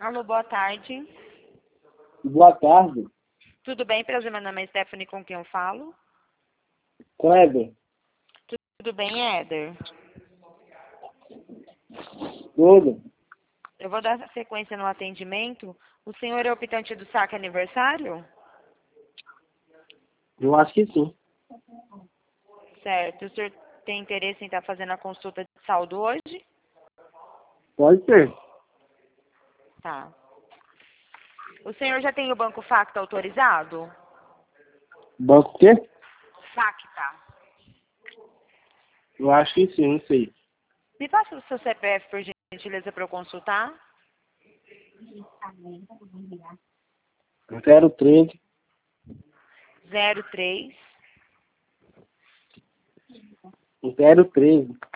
Alô, boa tarde. Boa tarde. Tudo bem? Prazer, meu nome é Stephanie, com quem eu falo? Kleber. Tudo bem, Éder? Tudo. Eu vou dar sequência no atendimento. O senhor é o optante do saque aniversário? Eu acho que sim. Certo. O senhor tem interesse em estar fazendo a consulta de saldo hoje? Pode ser. Tá. O senhor já tem o Banco Facta autorizado? Banco o quê? Facta. Eu acho que sim, não sei. Me passa o seu CPF, por gentileza, para eu consultar? 013 03 013